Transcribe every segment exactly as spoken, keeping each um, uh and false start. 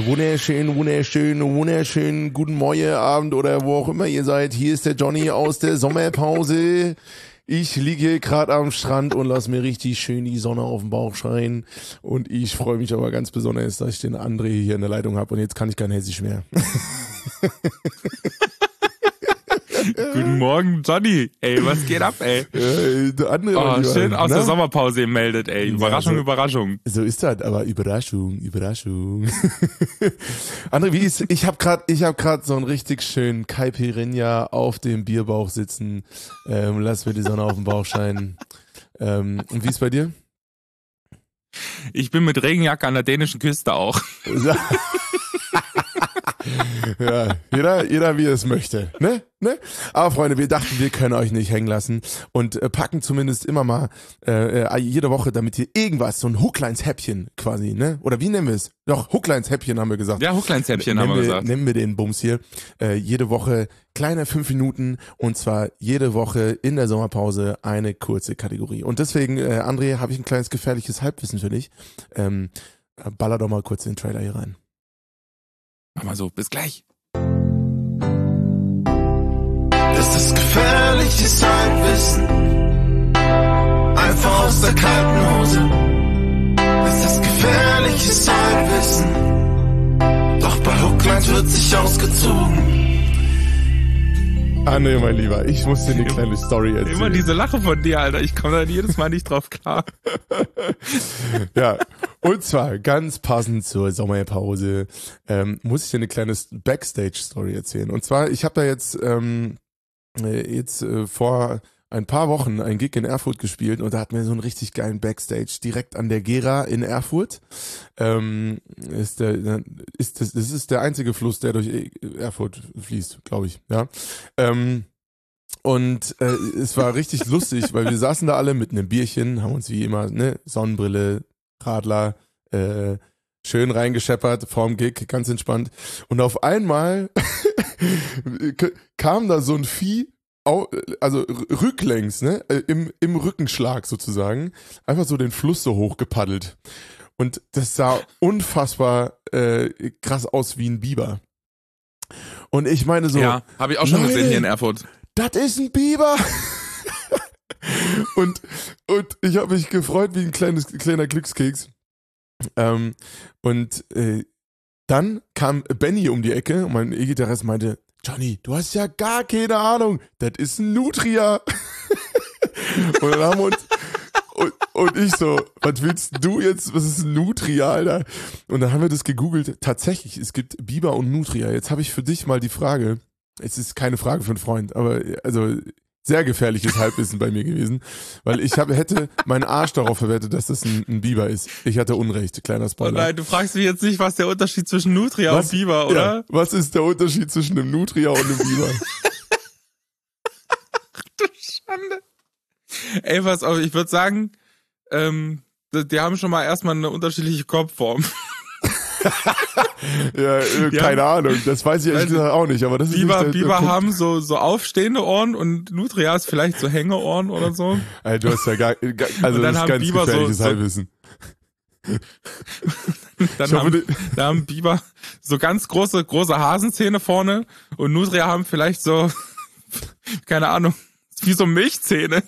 wunderschönen, wunderschönen, wunderschönen guten Morgen, Abend oder wo auch immer ihr seid. Hier ist der Johnny aus der Sommerpause. Ich liege gerade am Strand und lasse mir richtig schön die Sonne auf den Bauch scheinen. Und ich freue mich aber ganz besonders, dass ich den André hier in der Leitung habe. Und jetzt kann ich kein Hessisch mehr. Guten Morgen, Johnny. Ey, was geht ab, ey? Äh, der André Oh, lieber, schön aus ne? der Sommerpause gemeldet, ey. Überraschung, Ja, so, Überraschung. So ist das, aber Überraschung, Überraschung. André, wie ist, ich habe gerade ich habe gerade so einen richtig schönen Caipirinha auf dem Bierbauch sitzen. Ähm, lass mir die Sonne auf den Bauch scheinen. Ähm, und wie ist bei dir? Ich bin mit Regenjacke an der dänischen Küste auch. Ja, jeder, jeder wie er es möchte, ne? Ne? Aber Freunde, wir dachten, wir können euch nicht hängen lassen und äh, packen zumindest immer mal äh, äh, jede Woche, damit ihr irgendwas, so ein Hookleins-Häppchen quasi, ne? Oder wie nennen wir es? Doch, Hookleins-Häppchen haben wir gesagt. Ja, Hookleins-Häppchen haben wir gesagt. Nennen wir den Bums hier. Äh, jede Woche kleine fünf Minuten und zwar jede Woche in der Sommerpause eine kurze Kategorie. Und deswegen, äh, André, habe ich ein kleines gefährliches Halbwissen für dich. Ähm, baller doch mal kurz den Trailer hier rein. Mach mal so, bis gleich. Das ist gefährliches Halbwissen, einfach aus der kalten Hose. Das ist gefährliches Halbwissen, doch bei Hooklines wird sich ausgezogen. André, mein Lieber, ich muss dir eine kleine Story erzählen. Immer diese Lache von dir, Alter. Ich komme da jedes Mal nicht drauf klar. Ja, und zwar ganz passend zur Sommerpause ähm, muss ich dir eine kleine Backstage-Story erzählen. Und zwar, ich habe da jetzt ähm, jetzt äh, vor ein paar Wochen ein Gig in Erfurt gespielt und da hatten wir so einen richtig geilen Backstage direkt an der Gera in Erfurt. Ähm, ist der, ist das, das ist der einzige Fluss, der durch Erfurt fließt, glaube ich. Ja. Ähm, und äh, es war richtig lustig, weil wir saßen da alle mit einem Bierchen, haben uns wie immer ne Sonnenbrille, Radler, äh, schön reingescheppert vorm Gig, ganz entspannt. Und auf einmal kam da so ein Vieh, also rücklängs, ne, im, im Rückenschlag sozusagen, einfach so den Fluss so hoch gepaddelt. Und das sah unfassbar äh, krass aus wie ein Biber. Und ich meine so, ja, habe ich auch schon Leute, gesehen hier in Erfurt. Das ist ein Biber! und, und ich habe mich gefreut wie ein kleines, kleiner Glückskeks. Ähm, und äh, dann kam Benny um die Ecke und mein E-Gitarrist meinte, Johnny, du hast ja gar keine Ahnung, das ist ein Nutria. Und dann haben wir uns, und, und ich so, was willst du jetzt, was ist ein Nutria, Alter? Und dann haben wir das gegoogelt, tatsächlich, es gibt Biber und Nutria. Jetzt habe ich für dich mal die Frage, es ist keine Frage für einen Freund, aber also sehr gefährliches Halbwissen bei mir gewesen, weil ich habe hätte meinen Arsch darauf verwettet, dass das ein, ein Biber ist. Ich hatte Unrecht, kleiner Spoiler. Oh nein, du fragst mich jetzt nicht, was der Unterschied zwischen Nutria was, und Biber, oder? Ja, was ist der Unterschied zwischen einem Nutria und einem Biber? Ach du Schande. Ey, pass auf, ich würde sagen, ähm, die haben schon mal erstmal eine unterschiedliche Kopfform. Ja, äh, keine ja. Ahnung, das weiß ich ehrlich gesagt auch nicht, aber das ist Biber, nicht der, Biber der Punkt. haben so, so aufstehende Ohren und Nutria ist vielleicht so Hängeohren oder so. Alter, du hast ja gar, gar also das ist ganz Biber gefährliches so, Halbwissen. Dann haben, da haben Biber so ganz große, große Hasenzähne vorne und Nutria haben vielleicht so, keine Ahnung, wie so Milchzähne.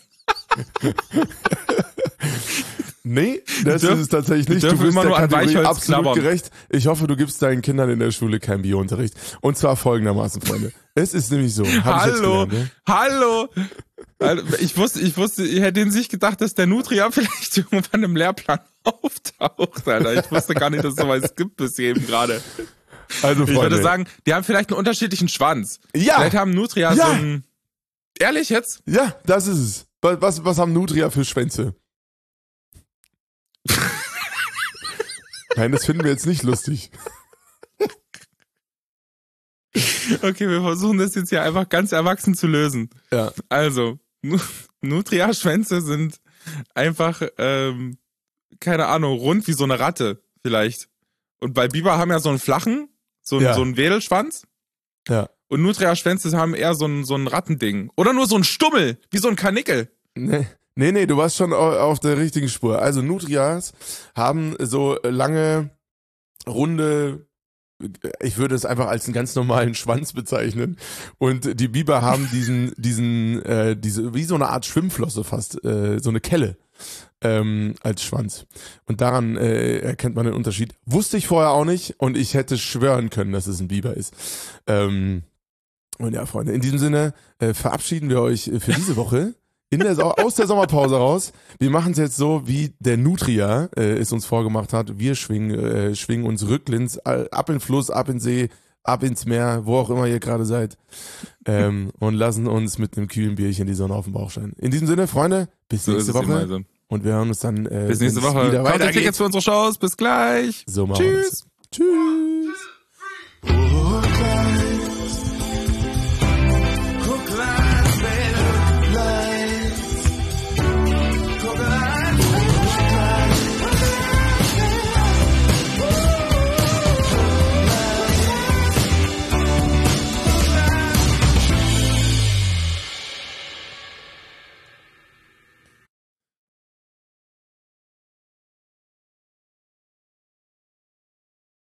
Nee, das dürf, ist es tatsächlich nicht. Du bist immer der nur an Kategorie Weichholz absolut knabbern. gerecht. Ich hoffe, du gibst deinen Kindern in der Schule keinen Biounterricht. Und zwar folgendermaßen, Freunde. Es ist nämlich so. Hab Hallo, ich jetzt gelernt, ne? hallo. Ich wusste, ich wusste, ich hätte in sich gedacht, dass der Nutria vielleicht irgendwann im Lehrplan auftaucht, Alter. Ich wusste gar nicht, dass es sowas gibt bis eben gerade. Also, Freunde. Ich würde sagen, die haben vielleicht einen unterschiedlichen Schwanz. Ja. Vielleicht haben Nutria Ja. so einen... Ehrlich jetzt? Ja, das ist es. Was, was, was haben Nutria für Schwänze? Nein, das finden wir jetzt nicht lustig. Okay, wir versuchen das jetzt hier einfach ganz erwachsen zu lösen. Ja. Also, Nutria-Schwänze sind einfach, ähm, keine Ahnung, rund wie so eine Ratte vielleicht. Und bei Biber haben ja so einen flachen, so einen, Ja. so einen Wedelschwanz. Ja. Und Nutria-Schwänze haben eher so ein, so ein Rattending. Oder nur so ein Stummel, wie so ein Karnickel. Nee. Nee, nee, du warst schon auf der richtigen Spur. Also Nutrias haben so lange, runde ich würde es einfach als einen ganz normalen Schwanz bezeichnen. Und die Biber haben diesen, diesen, äh, diese, wie so eine Art Schwimmflosse fast, äh, so eine Kelle ähm, als Schwanz. Und daran äh, erkennt man den Unterschied. Wusste ich vorher auch nicht und ich hätte schwören können, dass es ein Biber ist. Ähm, und ja, Freunde, in diesem Sinne äh, verabschieden wir euch für diese Woche. In der, aus der Sommerpause raus. Wir machen es jetzt so, wie der Nutria äh, es uns vorgemacht hat. Wir schwingen, äh, schwingen uns rücklings äh, ab in den Fluss, ab in den See, ab ins Meer, wo auch immer ihr gerade seid. Ähm, und lassen uns mit einem kühlen Bierchen die Sonne auf den Bauch scheinen. In diesem Sinne, Freunde, bis So nächste ist es immer Woche. so. Und wir hören uns dann äh, Bis nächste wenn's Woche. wieder Kauft weitergeht. Tickets für unsere Shows. Bis gleich. So machen wir Tschüss. das. Tschüss.